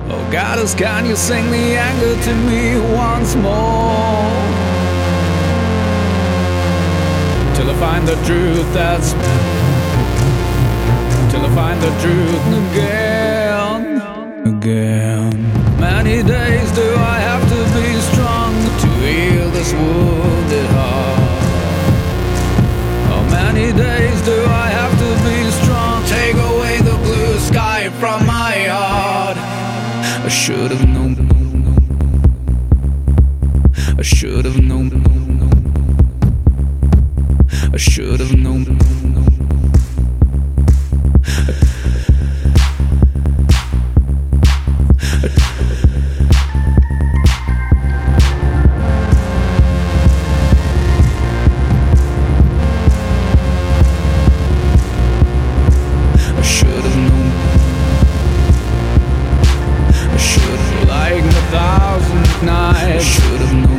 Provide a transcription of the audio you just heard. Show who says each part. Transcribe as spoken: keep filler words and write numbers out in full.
Speaker 1: Oh goddess, can you sing the anger to me once more? Till I find the truth that's Till I find the truth again, again. Many days do I have to be strong to heal this wounded heart? How many days do I have to be strong? Take away the blue sky from my heart. I should have known, I should have known, I should have known. Like a thousand nights, I should have known.